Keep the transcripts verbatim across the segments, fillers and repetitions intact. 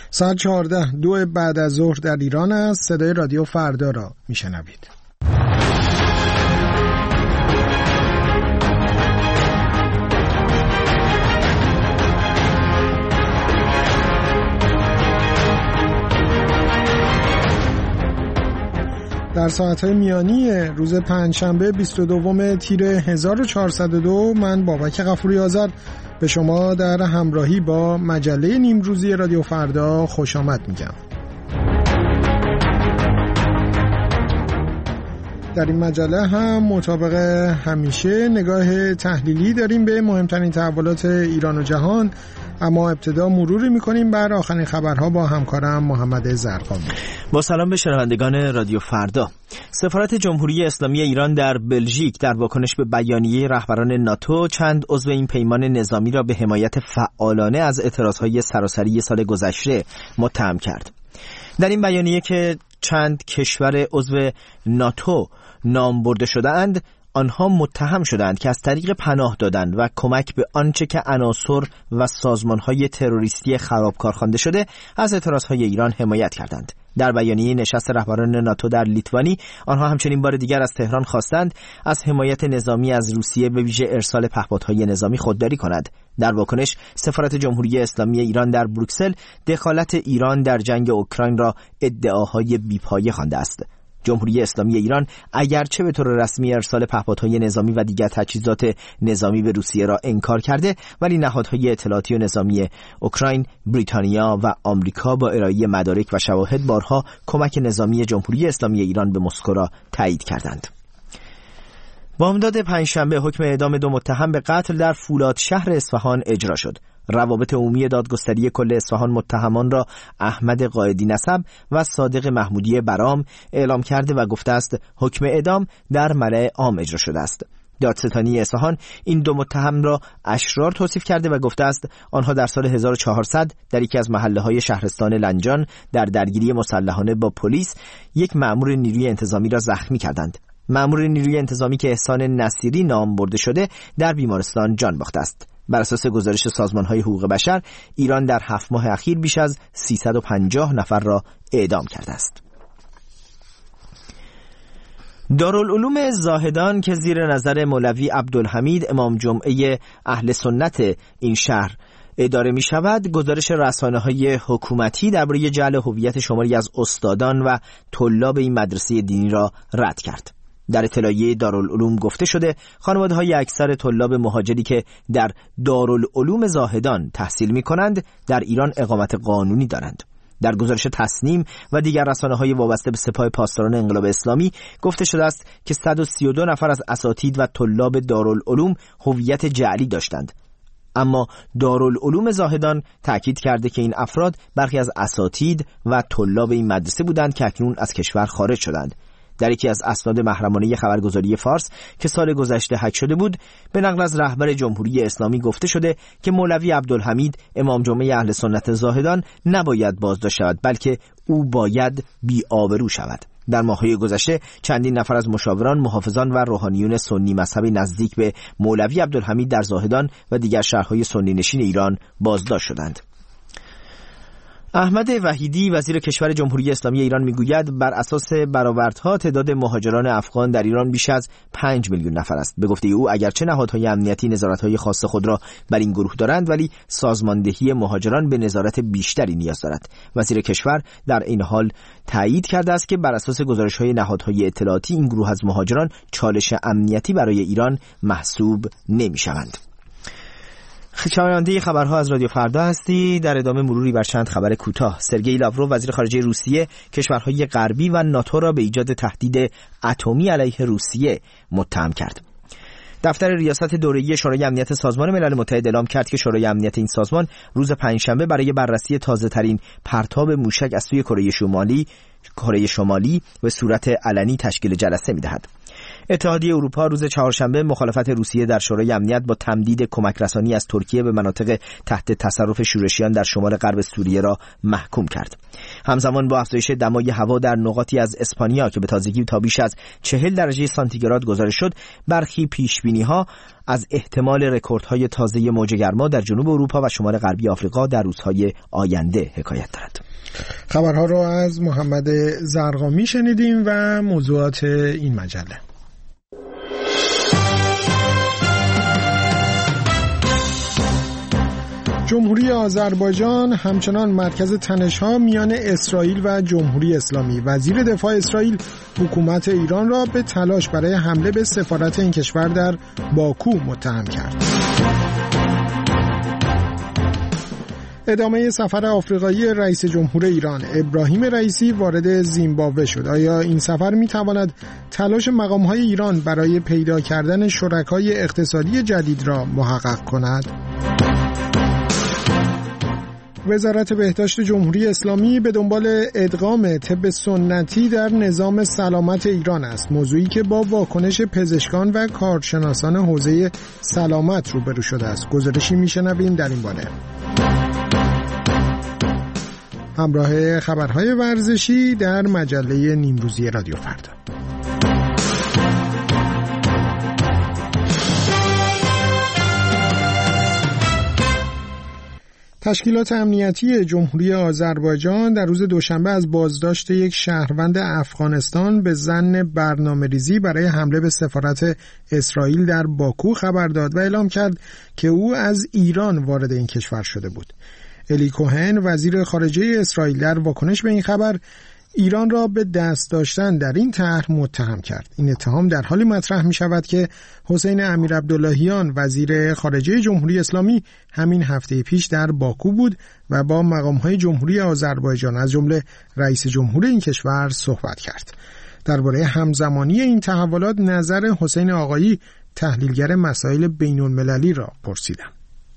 ساعت چهارده دو بعد از ظهر در ایران است. صدای رادیو فردا را میشنوید. در ساعت‌های میانی روز پنجشنبه بیست و دوم تیر هزار و چهارصد و دو من بابک غفوری آذر به شما در همراهی با مجله نیمروزی رادیو فردا خوش آمد میگم. در این مجله هم مطابق همیشه نگاه تحلیلی داریم به مهمترین تحولات ایران و جهان، اما ابتدا مروری میکنیم بر آخرین خبرها با همکارم محمد زرقامی. با سلام به شنوندگان رادیو فردا. سفارت جمهوری اسلامی ایران در بلژیک در واکنش به بیانیه رهبران ناتو چند عضو این پیمان نظامی را به حمایت فعالانه از اعتراضهای سراسری سال گذشته متهم کرد. در این بیانیه که چند کشور عضو ناتو نام برده شده‌اند، آنها متهم شدند که از طریق پناه دادن و کمک به آنچه که عناصر و سازمان‌های تروریستی خرابکار خوانده شده از اعتراضهای ایران حمایت کردند. در بیانیه نشست رهبران ناتو در لیتوانی، آنها همچنین بار دیگر از تهران خواستند از حمایت نظامی از روسیه به ویژه ارسال پهپادهای نظامی خودداری کند. در واکنش، سفارت جمهوری اسلامی ایران در بروکسل دخالت ایران در جنگ اوکراین را ادعاهای بی‌پایه خوانده است. جمهوری اسلامی ایران اگرچه به طور رسمی ارسال پهپادهای نظامی و دیگر تجهیزات نظامی به روسیه را انکار کرده، ولی نهادهای اطلاعاتی و نظامی اوکراین، بریتانیا و آمریکا با ارائه مدارک و شواهد بارها کمک نظامی جمهوری اسلامی ایران به مسکو را تایید کردند. بامداد پنجشنبه حکم اعدام دو متهم به قتل در فولاد شهر اصفهان اجرا شد. روابط عمومی دادگستری کل اصفهان متهمان را احمد قائدی نسب و صادق محمودی برام اعلام کرده و گفته است حکم اعدام در ملأ عام اجرا شده است. دادستانی اصفهان این دو متهم را اشرار توصیف کرده و گفته است آنها در سال هزار و چهارصد در یکی از محله‌های شهرستان لنجان در درگیری مسلحانه با پلیس یک مأمور نیروی انتظامی را زخمی کردند. مأمور نیروی انتظامی که احسان نصیری نام برده شده در بیمارستان جان باخته است. بر اساس گزارش سازمان‌های حقوق بشر، ایران در هفت ماه اخیر بیش از سیصد و پنجاه نفر را اعدام کرده است. دارالعلوم زاهدان که زیر نظر مولوی عبدالحمید امام جمعه اهل سنت این شهر اداره می شود، گزارش رسانه‌های حکومتی درباره جعل هویت شماری از استادان و طلاب این مدرسه دینی را رد کرد. در اطلاعیه دارالعلوم گفته شده خانواده‌های اکثر طلاب مهاجری که در دارالعلوم زاهدان تحصیل می‌کنند در ایران اقامت قانونی دارند. در گزارش تصنیم و دیگر رسانه‌های وابسته به سپاه پاسداران انقلاب اسلامی گفته شده است که صد و سی و دو نفر از اساتید و طلاب دارالعلوم هویت جعلی داشتند. اما دارالعلوم زاهدان تأکید کرده که این افراد برخی از اساتید و طلاب این مدرسه بودند که اکنون از کشور خارج شدند. در یکی از اسناد محرمانه خبرگزاری فارس که سال گذشته حک شده بود، به نقل از رهبر جمهوری اسلامی گفته شده که مولوی عبدالحمید امام جمعه اهل سنت زاهدان نباید بازداشت شود، بلکه او باید بی‌آبرو شود. در ماه‌های گذشته چندین نفر از مشاوران، محافظان و روحانیون سنی مذهبی نزدیک به مولوی عبدالحمید در زاهدان و دیگر شهرهای سنی نشین ایران بازداشت شدند. احمد وحیدی وزیر کشور جمهوری اسلامی ایران میگوید بر اساس برآوردها تعداد مهاجران افغان در ایران بیش از پنج میلیون نفر است. به گفته او اگرچه نهادهای امنیتی نظارت‌های خاص خود را بر این گروه دارند، ولی سازماندهی مهاجران به نظارت بیشتری نیاز دارد. وزیر کشور در این حال تایید کرده است که بر اساس گزارش‌های نهادهای اطلاعاتی این گروه از مهاجران چالش امنیتی برای ایران محسوب نمی‌شوند. شنونده خبرها از رادیو فردا هستی. در ادامه مروری بر چند خبر کوتاه. سرگئی لاوروف وزیر خارجه روسیه کشورهای غربی و ناتو را به ایجاد تهدید اتمی علیه روسیه متهم کرد. دفتر ریاست دوره‌ای شورای امنیت سازمان ملل متحد اعلام کرد که شورای امنیت این سازمان روز پنجشنبه برای بررسی تازه‌ترین پرتاب موشک از سوی کره شمالی کره شمالی به صورت علنی تشکیل جلسه می‌دهد. اتحادیه اروپا روز چهارشنبه مخالفت روسیه در شورای امنیت با تمدید کمک رسانی از ترکیه به مناطق تحت تصرف شورشیان در شمال غرب سوریه را محکوم کرد. همزمان با افزایش دمای هوا در نقاطی از اسپانیا که به تازگی تا بیش از چهل درجه سانتیگراد گزارش شد، برخی پیشبینی‌ها از احتمال رکوردهای تازه موج گرما در جنوب اروپا و شمال غربی آفریقا در روزهای آینده حکایت دارد. خبرها رو از محمد زرقامی شنیدیم و موضوعات این مجله. جمهوری آذربایجان همچنان مرکز تنش‌ها میان اسرائیل و جمهوری اسلامی. وزیر دفاع اسرائیل حکومت ایران را به تلاش برای حمله به سفارت این کشور در باکو متهم کرد. ادامه سفر آفریقایی رئیس جمهور ایران ابراهیم رئیسی وارد زیمبابوه شد. آیا این سفر می‌تواند تلاش مقام‌های ایران برای پیدا کردن شرکای اقتصادی جدید را محقق کند؟ وزارت بهداشت جمهوری اسلامی به دنبال ادغام طب سنتی در نظام سلامت ایران است، موضوعی که با واکنش پزشکان و کارشناسان حوزه سلامت روبرو شده است. گزارشی میشنویم در این باره. همراه خبرهای ورزشی در مجله نیمروزی رادیو فردا. تشکیلات امنیتی جمهوری آذربایجان در روز دوشنبه از بازداشت یک شهروند افغانستان به ظن برنامه‌ریزی برای حمله به سفارت اسرائیل در باکو خبر داد و اعلام کرد که او از ایران وارد این کشور شده بود. الی کوهن وزیر خارجه اسرائیل در واکنش به این خبر ایران را به دست داشتن در این طرح متهم کرد. این اتهام در حالی مطرح می شود که حسین امیرعبداللهیان وزیر خارجه جمهوری اسلامی همین هفته پیش در باکو بود و با مقام‌های جمهوری آذربایجان از جمله رئیس جمهور این کشور صحبت کرد. درباره همزمانی این تحولات نظر حسین آقایی تحلیلگر مسائل بین‌المللی را پرسیدم.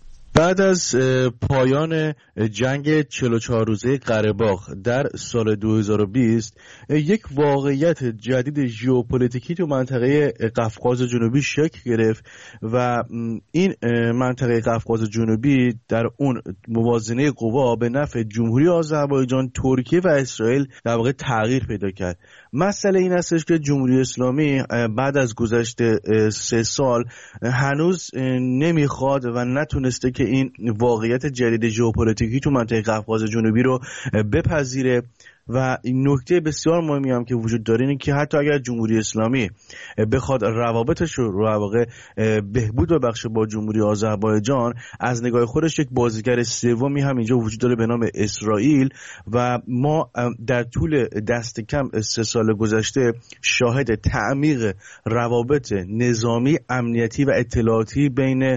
بعد از پایان جنگ چهل و چهار روزه قره‌باغ در سال دو هزار و بیست یک واقعیت جدید ژئوپلیتیکی تو منطقه قفقاز جنوبی شکل گرفت و این منطقه قفقاز جنوبی در اون موازنه قوا به نفع جمهوری آذربایجان، ترکیه و اسرائیل در واقع تغییر پیدا کرد. مسئله این هستش که جمهوری اسلامی بعد از گذشت سه سال هنوز نمیخواد و نتونسته که این واقعیت جدید ژئوپلیتیکی تو منطقه قفقاز جنوبی رو بپذیره و این نکته بسیار مهمی هم که وجود داره اینه که حتی اگر جمهوری اسلامی بخواد روابطش رو واقع بهبود ببخشه با جمهوری آذربایجان، از نگاه خودش یک بازیگر سومی هم اینجا وجود داره به نام اسرائیل و ما در طول دست کم سه سال گذشته شاهد تعمیق روابط نظامی، امنیتی و اطلاعاتی بین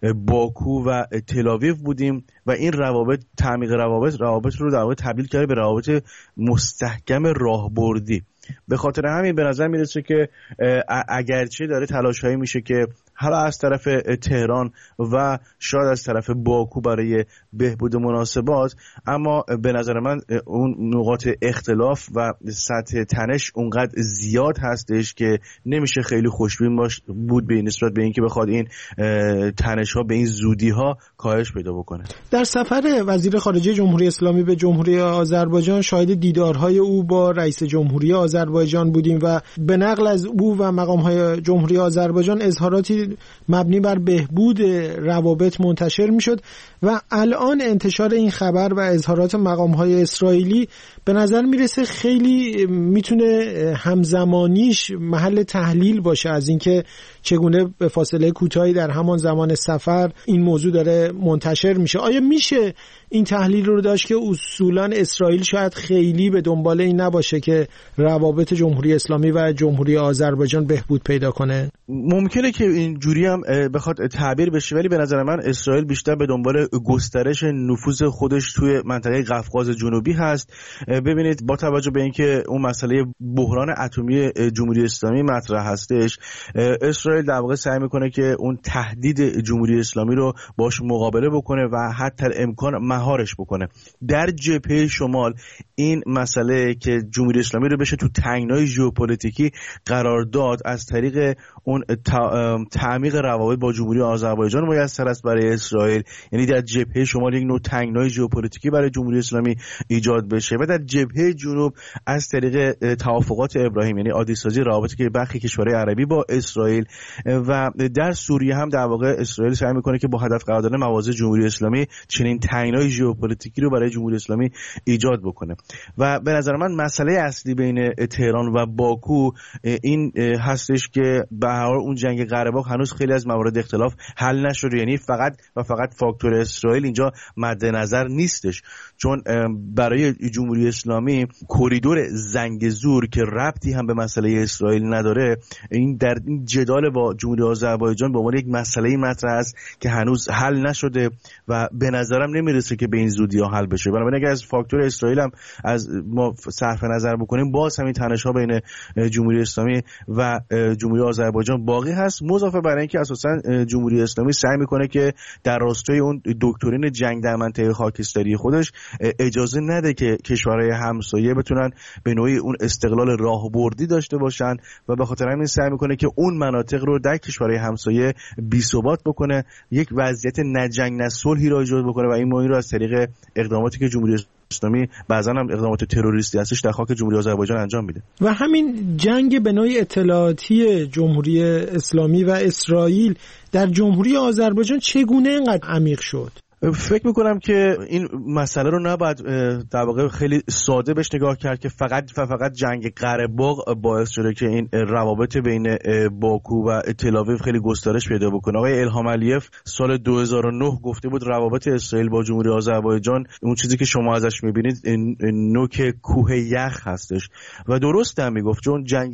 باکو و تل‌آویو بودیم و این روابط تعمیق روابط روابط رو در واقع تبدیل کرده به روابط مستحکم راهبردی. به خاطر همین به نظر میرسه که اگرچه داره تلاش‌هایی میشه که حالا از طرف تهران و شاید از طرف باکو برای بهبود مناسبات، اما به نظر من اون نقاط اختلاف و سطح تنش اونقدر زیاد هستش که نمیشه خیلی خوشبین باش بود به نسبت به اینکه بخواد این تنش ها به این زودی ها کاهش پیدا بکنه. در سفر وزیر خارجه جمهوری اسلامی به جمهوری آذربایجان شاهد دیدارهای او با رئیس جمهوری آذربایجان بودیم و به نقل از او و مقام‌های جمهوری آذربایجان اظهاراتی مبنی بر بهبود روابط منتشر میشد و الان انتشار این خبر و اظهارات مقام‌های اسرائیلی به نظر میرسه خیلی میتونه همزمانیش محل تحلیل باشه از اینکه چگونه به فاصله کوتاهی در همان زمان سفر این موضوع داره منتشر میشه. آیا میشه این تحلیل رو داشت که اصولاً اسرائیل شاید خیلی به دنبال این نباشه که روابط جمهوری اسلامی و جمهوری آذربایجان بهبود پیدا کنه؟ ممکنه که اینجوری هم بخواد تعبیر بشه، ولی به نظر من اسرائیل بیشتر به دنبال گسترش نفوذ خودش توی منطقه قفقاز جنوبی هست. ببینید با توجه به اینکه اون مسئله بحران اتمی جمهوری اسلامی مطرح هستش، اسرائیل در واقع سعی میکنه که اون تهدید جمهوری اسلامی رو باش مقابله بکنه و حتی امکان مهارش بکنه. در جبهه شمال این مسئله که جمهوری اسلامی رو بشه تو تنگنای ژئوپلیتیکی قرار داد از طریق اون تعمیق روابط با جمهوری آذربایجان میسر است برای اسرائیل، یعنی در جبهه شمال یک نوع تنگنای ژئوپلیتیکی برای جمهوری اسلامی ایجاد بشه و در جبهه جنوب از طریق توافقات ابراهیم، یعنی عادی‌سازی روابطی که برخی کشورهای عربی با اسرائیل و در سوریه هم در واقع اسرائیل سعی میکنه که با هدف قرار دادن مواضع جمهوری اسلامی چنین تنگنای ژئوپلیتیکی رو برای جمهوری اسلامی ایجاد بکنه. و به نظر من مسئله اصلی بین تهران و باکو این هستش که به هر حال اون جنگ قره باغ هنوز خیلی از موارد اختلاف حل نشده، یعنی فقط و فقط فاکتور اسرائیل اینجا مد نظر نیستش، چون برای جمهوری اسلامی کریدور زنگزور که ربطی هم به مسئله اسرائیل نداره، این در این جدال با جمهوری آذربایجان به عنوان یک مسئله مطرح است که هنوز حل نشده و به نظرم نمیرسه که به این زودی ها حل بشه. بنابراین اگر از فاکتور اسرائیل هم از ما صرف نظر بکنیم، باز همین تنش‌ها بین جمهوری اسلامی و جمهوری آذربایجان باقی هست، مضافه بر اینکه اساسا جمهوری اسلامی سعی میکنه که در راستای اون دکترین جنگ در منطقه خاکستری خودش اجازه نده که کشورهای همسایه بتونن به نوعی اون استقلال راهبردی داشته باشن و به خاطر همین سعی میکنه که اون مناطق رو در کشورهای همسایه بی‌ثبات بکنه، یک وضعیت نه جنگ نه صلحی را ایجاد بکنه و این معنی رو از طریق اقداماتی که جمهوری اسلامی بعضا هم اقدامات تروریستی هستش در خاک جمهوری آذربایجان انجام میده. و همین جنگ به نوعی اطلاعاتی جمهوری اسلامی و اسرائیل در جمهوری آذربایجان چگونه اینقدر عمیق شد؟ فکر میکنم که این مسئله رو نباید در واقع خیلی ساده بهش نگاه کرد که فقط و فقط جنگ قره باغ باعث شده که این روابط بین باکو و تل‌آویو خیلی گسترش پیدا بکنه. آقای الهام علیف سال دو هزار و نه گفته بود روابط اسرائیل با جمهوری آذربایجان اون چیزی که شما ازش میبینید نوک کوه یخ هستش و درست هم میگفت، چون جنگ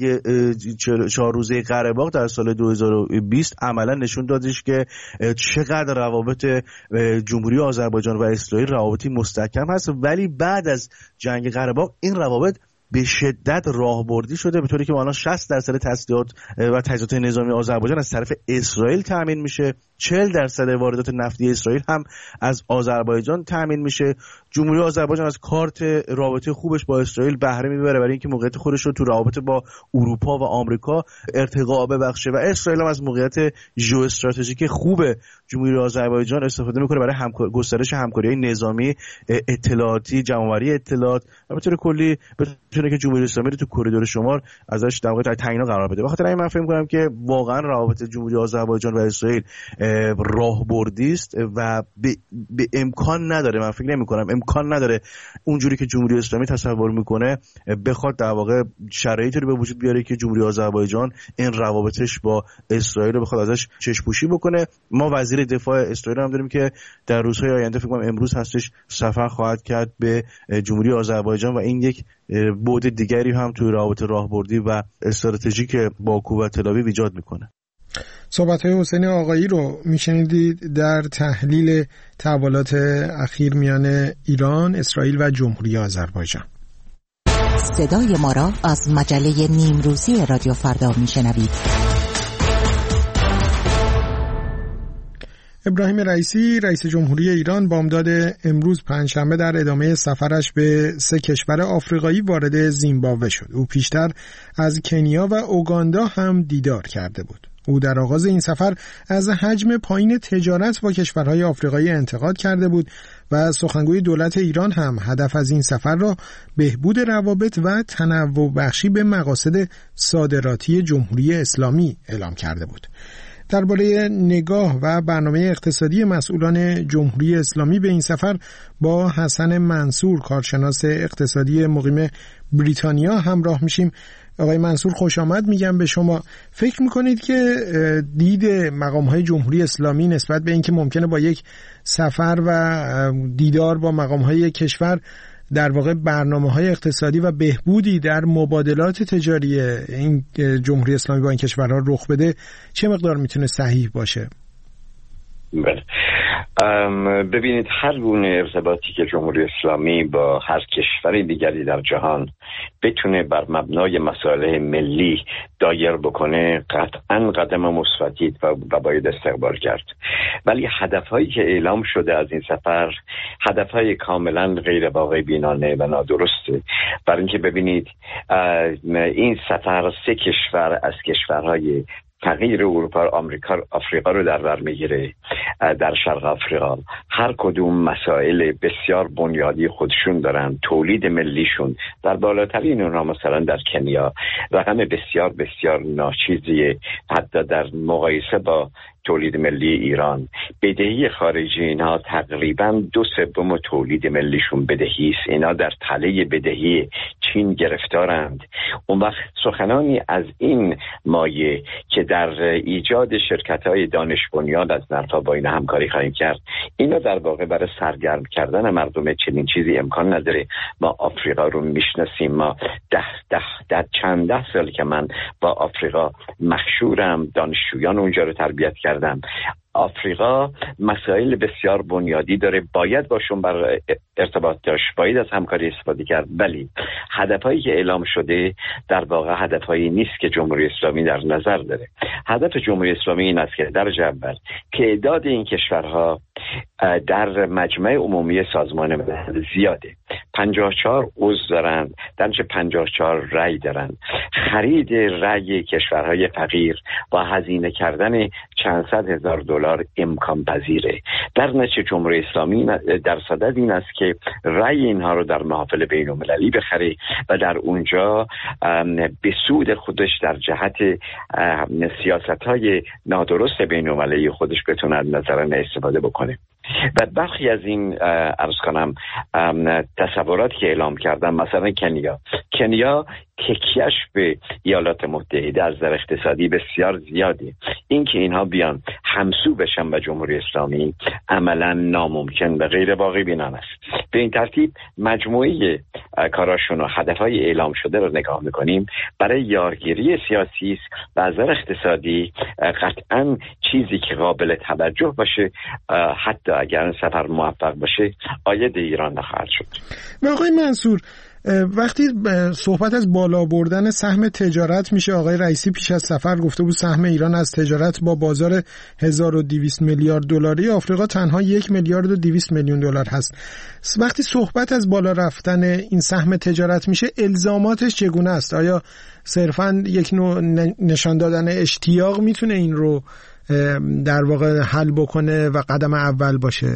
چهار روزه قره باغ در سال دو هزار و بیست عملا نشون دادش که چقدر روابط جمهوری آذربایجان و اسرائیل روابطی مستحکم هست، ولی بعد از جنگ قره باغ این روابط به شدت راهبردی شده، به طوری که الان شصت درصد تسلیحات و تجهیزات نظامی آذربایجان از طرف اسرائیل تامین میشه، چهل درصد واردات نفتی اسرائیل هم از آذربایجان تامین میشه. جمهوری آذربایجان از کارت رابطه خوبش با اسرائیل بهره میبره برای اینکه موقعیت خودش رو تو رابطه با اروپا و آمریکا ارتقا ببخشه و اسرائیل هم از موقعیت ژئواستراتژیک خوب جمهوری آذربایجان استفاده میکنه برای همکار... گسترش همکاری‌های نظامی، اطلاعاتی، جمع‌آوری اطلاعات و به طور کلی بتونه که جمهوری اسلامی رو تو کریدور شمال ازش در واقع در تعیین قرار بده. بخاطر همین من فکر می‌کنم که واقعا روابط جمهوری آذربایجان و اسرائیل راهبردی است و به, به امکان نداره، من فکر نمی‌کنم امکان نداره اونجوری که جمهوری اسلامی تصور میکنه بخواد در واقع شرایطی رو به وجود بیاره که جمهوری آذربایجان این روابطش با اسرائیل رو بخواد ازش چشم‌پوشی بکنه. ما وزیر دفاع اسرائیل هم داریم که در روزهای آینده فکر کنم امروز هستش سفر خواهد کرد به جمهوری آذربایجان و این یک بعد دیگری هم توی روابط راهبردی و استراتژیک باکو و تل‌آویو ایجاد میکنه. صحبت‌های حسین آقایی رو میشنیدید در تحلیل تحولات اخیر میان ایران، اسرائیل و جمهوری آذربایجان. صدای ما را از مجله نیمروزی رادیو فردا میشنوید. ابراهیم رئیسی رئیس جمهوری ایران بامداد امروز پنجشنبه در ادامه سفرش به سه کشور آفریقایی وارد زیمبابوه شد. او پیشتر از کنیا و اوگاندا هم دیدار کرده بود. او در آغاز این سفر از حجم پایین تجارت با کشورهای آفریقایی انتقاد کرده بود و سخنگوی دولت ایران هم هدف از این سفر را بهبود روابط و تنوع بخشی به مقاصد صادراتی جمهوری اسلامی اعلام کرده بود. درباره نگاه و برنامه اقتصادی مسئولان جمهوری اسلامی به این سفر با حسن منصور کارشناس اقتصادی مقیم بریتانیا همراه میشیم. آقای منصور خوش آمد میگم به شما. فکر میکنید که دید مقام‌های جمهوری اسلامی نسبت به اینکه ممکنه با یک سفر و دیدار با مقام‌های کشور در واقع برنامه‌های اقتصادی و بهبودی در مبادلات تجاری این جمهوری اسلامی با این کشورها رخ بده، چه مقدار میتونه صحیح باشه؟ بله، ببینید هر گونه ارتباطی که جمهوری اسلامی با هر کشور دیگری در جهان بتونه بر مبنای مصالح ملی دایر بکنه قطعاً قدم مثبتی و باید استقبال کرد، ولی هدفهایی که اعلام شده از این سفر هدفهای کاملا غیر واقع بینانه و نادرسته. برای اینکه ببینید این سفر سه کشور از کشورهای فقیر اروپا آمریکا آفریقا رو در بر میگیره، در شرق آفریقا هر کدوم مسائل بسیار بنیادی خودشون دارن. تولید ملیشون در بالاترین اونها مثلا در کنیا رقم بسیار بسیار ناچیزیه، حتی در مقایسه با تولید ملی ایران. بدهی خارجی اینها تقریبا دو سوم تولید ملیشون بدهی است. اینا در تله بدهی چین گرفتارند. اون وقت سخنانی از این مایه که در ایجاد شرکت‌های دانش بنیاد از نرفا با این همکاری خواهیم کرد، اینا در واقع برای سرگرم کردن مردم چنین چیزی امکان نداره. ما آفریقا رو میشناسیم، ما ده ده ده چند ده سال که من با آفریقا مخشورم، دانشجویان اونجا رو تربیت کردم. آفریقا مسائل بسیار بنیادی داره، باید باشون بر ارتباط داشت، باید از همکاری استفاده کرد، ولی هدفهایی که اعلام شده در واقع هدفهایی نیست که جمهوری اسلامی در نظر داره. هدف جمهوری اسلامی این است که درجه اول تعداد این کشورها در مجمع عمومی سازمان ملل زیاده، پنجاه و چهار عضو دارند، درجه پنجاه و چهار رأی دارند. خرید رأی کشورهای فقیر با هزینه کردن چند صد هزار دلار امکان پذیره. در نتیجه جمهوری اسلامی در صدد این است که رأی اینها رو در محافل بین المللی بخره و در اونجا به سود خودش در جهت سیاست‌های نادرست بین المللی خودش بتونه از نظران استفاده بکنه. و برخی از این عرض کنم تصوراتی که اعلام کردم، مثلا کنیا کنیا تکیهش به ایالات متحده از در اقتصادی بسیار زیاده. این که اینها بیان همسو بشن با جمهوری اسلامی عملا ناممکن و غیر واقع بینان است. به این ترتیب مجموعه کاراشون و هدفهای اعلام شده رو نگاه میکنیم، برای یارگیری سیاسی است و از در اقتصادی قطعا چیزی که قابل توجه باشه، حتی اگر سفر موفق باشه، عاید ایران نخواهد شد. آقای منصور، وقتی صحبت از بالا بردن سهم تجارت میشه، آقای رئیسی پیش از سفر گفته بود سهم ایران از تجارت با بازار هزار و دویست میلیارد دلاری آفریقا تنها یک میلیارد و دویست میلیون دلار هست. وقتی صحبت از بالا رفتن این سهم تجارت میشه، الزاماتش چگونه است؟ آیا صرفاً یک نوع نشان دادن اشتیاق میتونه این رو در واقع حل بکنه و قدم اول باشه؟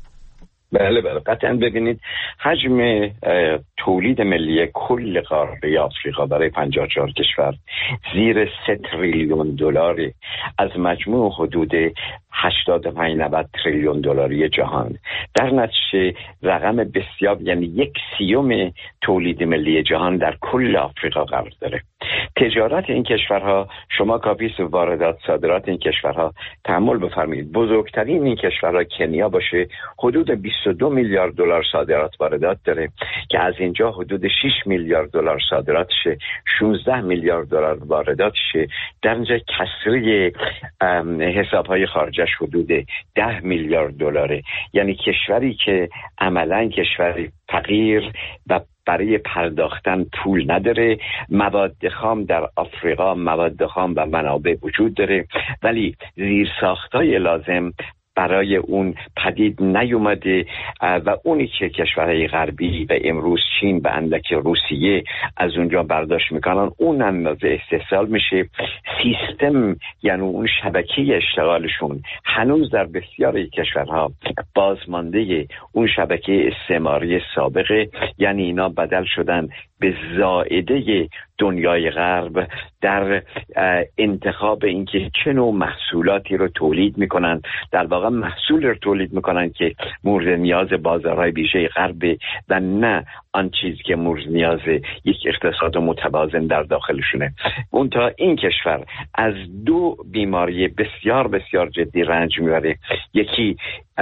بله بله قطعا. ببینید حجم تولید ملی کل قاره آفریقا برای پنجاه و چهار کشور زیر سه تریلیون دلار از مجموع حدود هشتاد و پنج نود تریلیون دلاری جهان. در نتیجه رقم بسیار، یعنی یک سیوم تولید ملی جهان در کل آفریقا قرار داره. تجارت این کشورها، شما کاپیس واردات صادرات این کشورها تأمل بفرمایید، بزرگترین این کشورها کنیا باشه، حدود بیست و دو میلیارد دلار صادرات واردات داره که از اینجا حدود شش میلیارد دلار صادراتشه، شانزده میلیارد دلار وارداتشه. در اینجا کسری حسابهای خارجش حدود ده میلیارد دلاره. یعنی کشوری که عملاً کشوری فقیر و برای پرداختن پول نداره. مواد خام در آفریقا مواد خام و منابع وجود داره، ولی زیرساختای لازم برای اون پدید نیومده و اونی که کشورهای غربی و امروز چین و اندک روسیه از اونجا برداشت میکنن اون اندازه استحصال میشه. سیستم یعنی اون شبکه اشتغالشون هنوز در بسیاری کشورها بازمانده اون شبکه استعماری سابقه، یعنی اینا بدل شدن به زائده دنیای غرب در انتخاب اینکه چه نوع محصولاتی رو تولید میکنن. در واقع محصول رو تولید میکنن که مورد نیاز بازارهای ویژه غرب و نه آن چیزی که مورد نیاز یک اقتصاد متوازن در داخلشونه. اون تا این کشور از دو بیماری بسیار بسیار جدی رنج میبره، یکی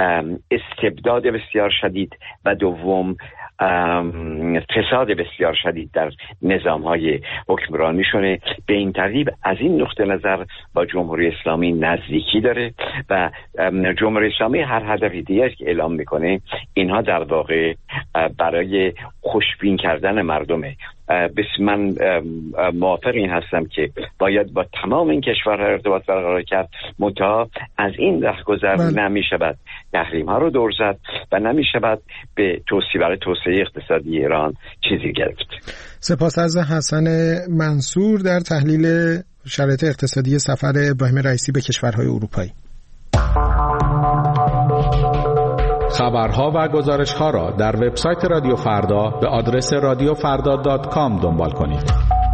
استبداد بسیار شدید و دوم فساد بسیار شدید در نظام‌های حکمرانیشونه. به این ترتیب از این نقطه نظر با جمهوری اسلامی نزدیکی داره و جمهوری اسلامی هر هدفی دیگه که اعلام میکنه اینها در واقع برای خوشبین کردن مردمه. بس من موافق این هستم که باید با تمام این کشورها ارتباط برقرار کرد، منتها از این رهگذر نمیشود تحریم ها رو دور زد و نمیشود به توصیه برای توسعه اقتصادی ایران چیزی گرفت. سپاس از حسن منصور در تحلیل شرایط اقتصادی سفر ابراهیم رئیسی به کشورهای اروپایی. خبرها و گزارش‌ها را در وبسایت رادیو فردا به آدرس رادیو فردا دات کام دنبال کنید.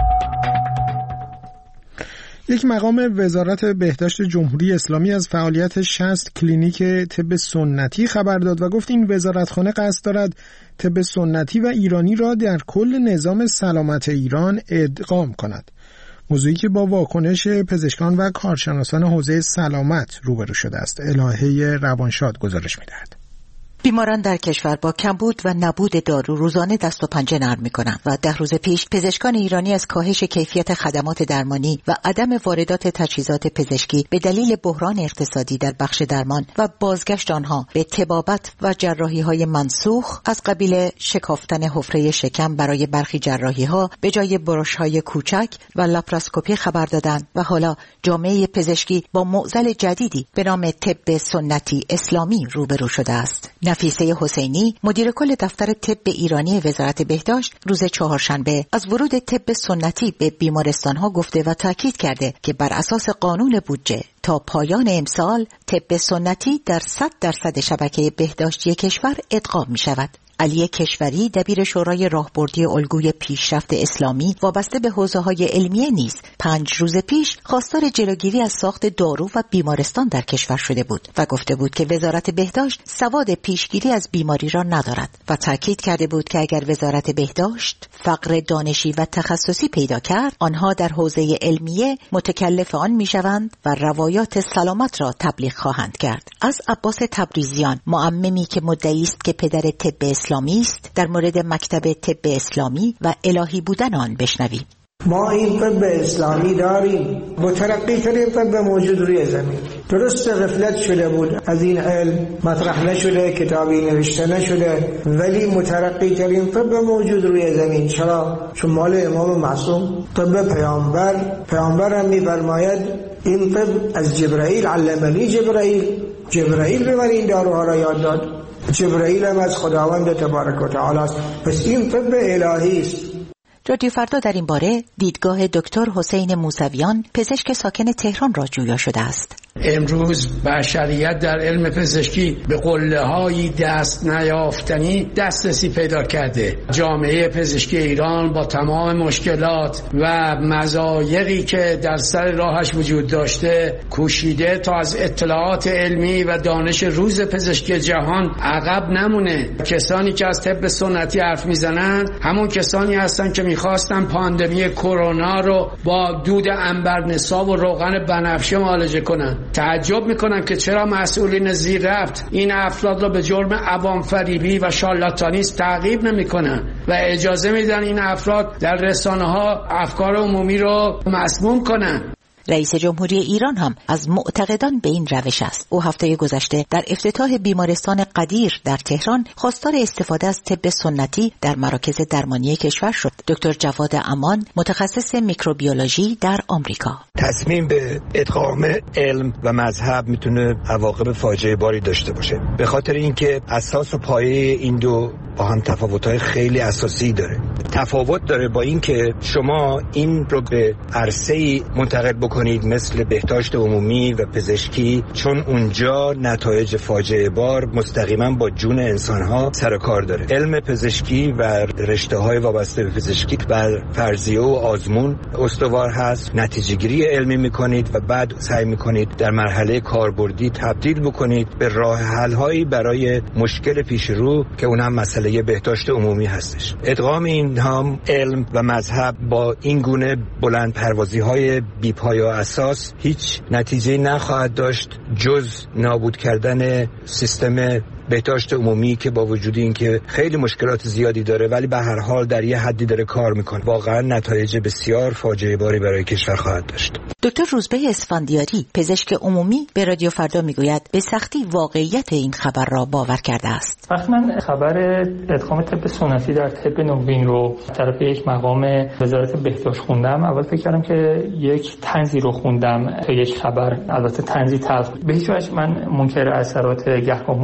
یک مقام وزارت بهداشت جمهوری اسلامی از فعالیت شصت کلینیک طب سنتی خبر داد و گفت این وزارتخانه قصد دارد طب سنتی و ایرانی را در کل نظام سلامت ایران ادغام کند. موضوعی که با واکنش پزشکان و کارشناسان حوزه سلامت روبرو شده است. الهه روانشاد گزارش می‌دهد. بیماران در کشور با کمبود و نبود دارو روزانه دست و پنجه نرم می‌کنند و ده روز پیش پزشکان ایرانی از کاهش کیفیت خدمات درمانی و عدم واردات تجهیزات پزشکی به دلیل بحران اقتصادی در بخش درمان و بازگشت آنها به طبابت و جراحی‌های منسوخ از قبیل شکافتن حفره شکم برای برخی جراحی‌ها به جای برش‌های کوچک و لاپاراسکوپی خبر دادند و حالا جامعه پزشکی با معضل جدیدی به نام طب سنتی اسلامی روبرو شده است. نفیسه حسینی مدیر کل دفتر طب ایرانی وزارت بهداشت روز چهارشنبه از ورود طب سنتی به بیمارستان‌ها گفته و تاکید کرده که بر اساس قانون بودجه تا پایان امسال طب سنتی در صد درصد شبکه بهداشتی کشور ادغام می‌شود. علی کشوری دبیر شورای راهبردی الگوی پیشرفت اسلامی وابسته به حوزه‌های علمیه نیز پنج روز پیش خواستار جلوگیری از ساخت دارو و بیمارستان در کشور شده بود و گفته بود که وزارت بهداشت سواد پیشگیری از بیماری را ندارد و تاکید کرده بود که اگر وزارت بهداشت فقر دانشی و تخصصی پیدا کرد آنها در حوزه علمیه متکلف آن میشوند و روایات سلامت را تبلیغ خواهند کرد. از عباس تبریزیان معممی که مدعی است که پدر طب اسلامی است در مورد مکتب طب اسلامی و الهی بودن آن بشنویم. ما این طب اسلامی داریم، مترقی ترین طب موجود روی زمین. درست غفلت شده بود از این علم، مطرح نشده، کتابی نوشته نشده، ولی مترقی ترین طب موجود روی زمین. چرا؟ چون مال امام معصوم، طب پیامبر. پیامبر هم می‌فرماید این طب از جبرائیل، علمنی جبرائیل. جبرائیل به من این داروها را یاد داد. جبرائیل هم از خداوند تبارک و تعالی است. پس این طب الهی است. رادیو فردا در این باره دیدگاه دکتر حسین موسویان پزشک ساکن تهران را جویا شده است. امروز بشریت در علم پزشکی به قله‌های دست نیافتنی دسترسی پیدا کرده. جامعه پزشکی ایران با تمام مشکلات و مضایقی که در سر راهش وجود داشته کوشیده تا از اطلاعات علمی و دانش روز پزشکی جهان عقب نمونه. کسانی که از طب سنتی حرف میزنند همون کسانی هستند که میخواستن پاندمی کرونا رو با دود عنبرنسا و روغن بنفشه معالجه کنن. تعجب میکنن که چرا مسئولین زیر رفت این افراد را به جرم عوام فریبی و شارلاتانیسم تعقیب نمیکنن و اجازه میدن این افراد در رسانه ها افکار عمومی رو مسموم کنن. رئیس جمهوری ایران هم از معتقدان به این روش است. او هفته گذشته در افتتاح بیمارستان قدیر در تهران خواستار استفاده از طب سنتی در مراکز درمانی کشور شد. دکتر جواد امان متخصص میکروبیولوژی در آمریکا: تصمیم به ادغام علم و مذهب میتونه عواقب فاجعه باری داشته باشه، به خاطر اینکه اساس و پایه این دو با هم تفاوت‌های خیلی اساسی داره. تفاوت داره با این که شما این رو به عرصه‌ای منتقل بکنید مثل بهداشت عمومی و پزشکی، چون اونجا نتایج فاجعه بار مستقیما با جون انسان‌ها سر و کار داره. علم پزشکی و رشته‌های وابسته به پزشکی بر فرضیه و آزمون استوار هست. نتیجه‌گیری علمی می‌کنید و بعد سعی می‌کنید در مرحله کاربردی تبدیل بکنید به راه حل‌هایی برای مشکل پیش رو که اون هم مسئله یه بهداشت عمومی هستش. ادغام این هم علم و مذهب با این گونه بلند پروازی های بی‌پایه اساس هیچ نتیجه نخواهد داشت جز نابود کردن سیستم بهداشت عمومی که با وجود اینکه خیلی مشکلات زیادی داره ولی به هر حال در یه حدی داره کار میکنه. واقعا نتایج بسیار فاجعه باری برای کشور خواهد داشت. دکتر روزبه اسفندیاری پزشک عمومی به رادیو فردا میگوید به سختی واقعیت این خبر را باور کرده است. وقتی من خبر ادغام طب سنتی در طب نوین رو طرف یک مقام وزارت بهداشت خوندم، اول فکر کردم که یک طنزی رو خوندم تا یک خبر، البته طنزی تلخ. به هیچ وجه من منکر اثرات گهگاه مثبت و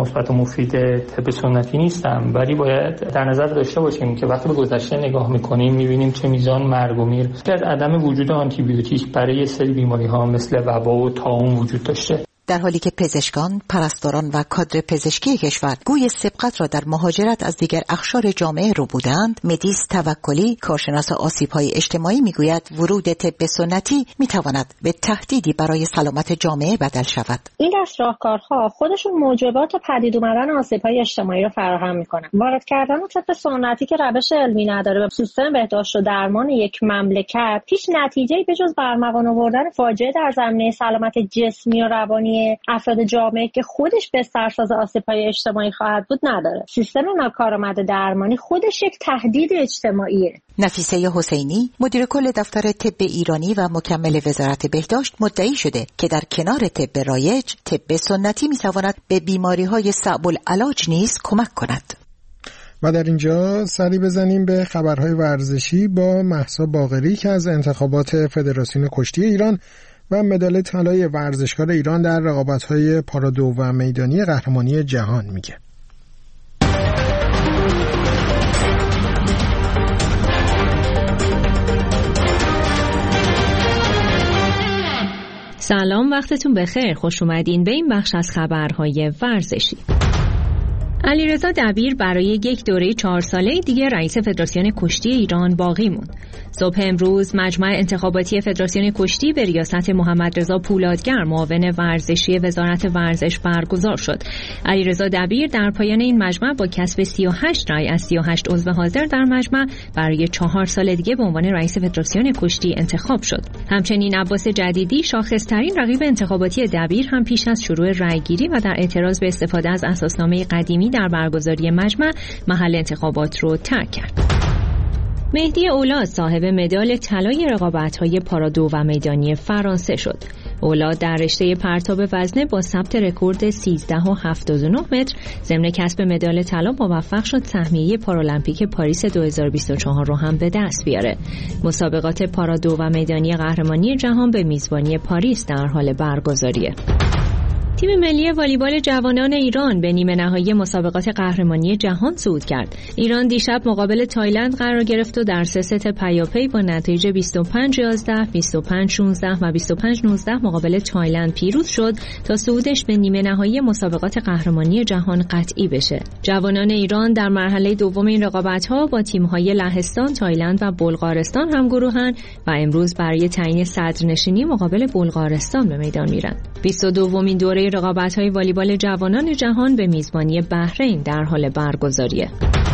مفید طب سنتی نیستم، ولی باید در نظر داشته باشیم که وقتی به گذشته نگاه میکنیم میبینیم چه میزان مرگ و میر که از عدم وجود آنتیبیوتیک برای یه سری بیماری ها مثل وبا و طاعون وجود داشته. در حالی که پزشکان، پرستاران و کادر پزشکی کشور گوی سبقت را در مهاجرت از دیگر اقشار جامعه رو بودند، مدیس توکلی، کارشناس آسیب‌های اجتماعی میگوید ورود طب سنتی میتواند به تهدیدی برای سلامت جامعه بدل شود. این دست راهکارها خودشون موجبات پدید اومدن آسیب‌های اجتماعی رو فراهم میکنن. وارد کردن طب سنتی که روش علمی نداره به سیستم بهداشت و درمان یک مملکت هیچ نتیجه‌ای به جز برمغان آوردن فاجعه در زمینه سلامت جسمی و روانی افراد جامعه که خودش به سرساز آسیب‌های اجتماعی خواهد بود نداره. سیستم ناکارآمد درمانی خودش یک تهدید اجتماعیه. نفیسه حسینی، مدیر کل دفتر طب ایرانی و مکمل وزارت بهداشت، مدعی شده که در کنار طب رایج، طب سنتی می‌تواند به بیماری‌های صعب العلاج نیز کمک کند. و در اینجا سری بزنیم به خبرهای ورزشی با مهسا باقری که از انتخابات فدراسیون کشتی ایران و مدال طلای ورزشکار ایران در رقابت‌های پارادو و میدانی قهرمانی جهان میگه. سلام، وقتتون بخیر. خوش اومدین به این بخش از خبرهای ورزشی. علیرضا دبیر برای یک دوره چهار ساله دیگه رئیس فدراسیون کشتی ایران باقی موند. صبح امروز مجمع انتخاباتی فدراسیون کشتی به ریاست محمد رضا پولادگر معاون ورزشی وزارت ورزش برگزار شد. علیرضا دبیر در پایان این مجمع با کسب سی و هشت رأی از سی و هشت عضو حاضر در مجمع برای چهار سال دیگه به عنوان رئیس فدراسیون کشتی انتخاب شد. همچنین عباس جدیدی، شاخص‌ترین رقیب انتخاباتی دبیر، هم پیش از شروع رأیگیری و در اعتراض به استفاده از اساسنامه قدیمی در برگزاری مجمع محل انتخابات رو ترک کرد. مهدی اولاد صاحب مدال طلای رقابت‌های پارادو و میدانی فرانسه شد. اولاد در رشته پرتاب وزنه با ثبت رکورد سیزده و هفتاد و نه متر ضمن کسب مدال طلا موفق شد سهمیه پارالمپیک پاریس دو هزار و بیست و چهار رو هم به دست بیاره. مسابقات پارادو و میدانی قهرمانی جهان به میزبانی پاریس در حال برگزاریه. تیم ملی والیبال جوانان ایران به نیمه نهایی مسابقات قهرمانی جهان صعود کرد. ایران دیشب مقابل تایلند قرار گرفت و در سه ست پیاپی با نتایج بیست و پنج یازده، بیست و پنج شانزده و بیست و پنج نوزده مقابل تایلند پیروز شد تا صعودش به نیمه نهایی مسابقات قهرمانی جهان قطعی بشه. جوانان ایران در مرحله دوم این رقابت‌ها با تیم‌های لهستان، تایلند و بلغارستان همگروهن و امروز برای تعیین صدرنشینی مقابل بلغارستان به میدان میرن. بیست و دومین دوره رقابت‌های والیبال جوانان جهان به میزبانی بحرین در حال برگزاریه.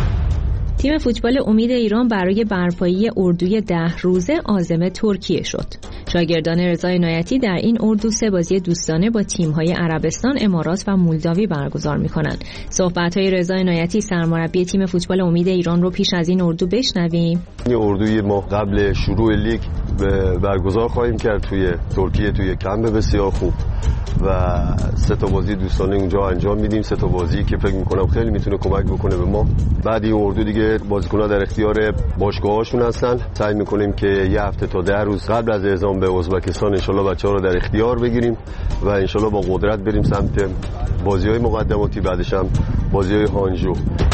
تیم فوتبال امید ایران برای برپایی اردوی ده روزه عازم ترکیه شد. شاگردان رضا عنایتی در این اردو سه بازی دوستانه با تیم‌های عربستان، امارات و مولداوی برگزار می‌کنند. صحبت‌های رضا عنایتی سرمربی تیم فوتبال امید ایران رو پیش از این اردو بشنویم. این اردوی ما قبل شروع لیگ برگزار خواهیم کرد توی ترکیه، توی کمپ بسیار خوب و سه تا بازی دوستانه اونجا انجام میدیم. سه تا بازی که فکر می‌کنم خیلی میتونه کمک بکنه به ما. بعد این اردو دیگه بازیکن‌ها در اختیار باشگاه‌هاشون هستن. سعی می‌کنیم که یه هفته تا ده روز قبل از اعزام به ازبکستان ان شاءالله بچه‌ها رو در اختیار بگیریم و ان شاءالله با قدرت بریم سمت بازی‌های مقدماتی، بعدش هم بازی‌های هانجو.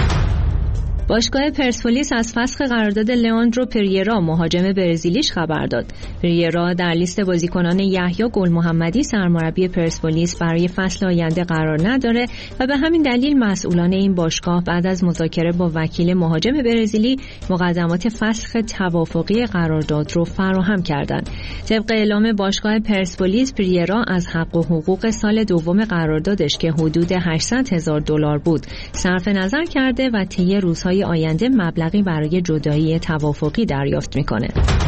باشگاه پرسپولیس از فسخ قرارداد لئاندرو پریرا مهاجم برزیلیش خبر داد. پریرا در لیست بازیکنان یحیی گل محمدی سرمربی پرسپولیس برای فصل آینده قرار نداره و به همین دلیل مسئولان این باشگاه بعد از مذاکره با وکیل مهاجم برزیلی مقدمات فسخ توافقی قرارداد رو فراهم کردند. طبق اعلام باشگاه پرسپولیس، پریرا از حق و حقوق سال دوم قراردادش که حدود هشتصد هزار دلار بود صرف نظر کرده و طی روزهای آینده مبلغی برای جدایی توافقی دریافت میکنه.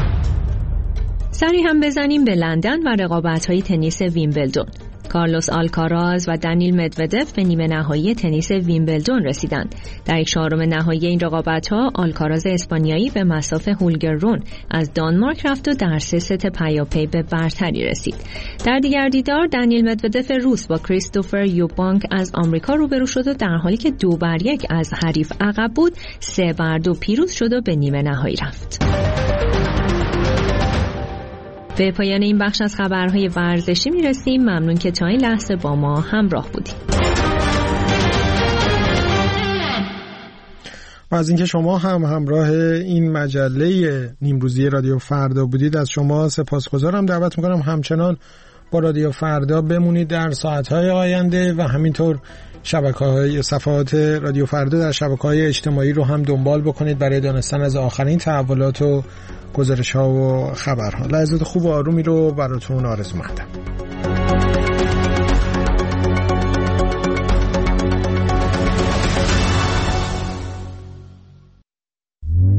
سری هم بزنیم به لندن و رقابت‌های تنیس ویمبلدون. کارلوس آلکاراز و دانیل مدودف به نیمه نهایی تنیس ویمبلدون رسیدند. در یک چهارم نهایی این رقابت‌ها آلکاراز اسپانیایی به مصاف هولگر رون از دانمارک رفت و در سه ست پیاپی به برتری رسید. در دیگر دیدار دانیل مدودف روس با کریستوفر یوبانک از آمریکا روبرو شد و در حالی که دو بر یک از حریف عقب بود، سه بر دو پیروز شد و به نیمه نهایی رفت. به پایان این بخش از خبرهای ورزشی میرسیم. ممنون که تا این لحظه با ما همراه بودید. و از اینکه شما هم همراه این مجله نیمروزی رادیو فردا بودید از شما سپاسگزارم. دعوت میکنم همچنان با رادیو فردا بمونید در ساعتهای آینده و همینطور شبکه‌های صفحات رادیو فردا در شبکه‌های اجتماعی رو هم دنبال بکنید برای دانستن از آخرین تحولات و گزارش‌ها و خبرها. لحظات خوب و آرومی رو براتون آرزو مندم.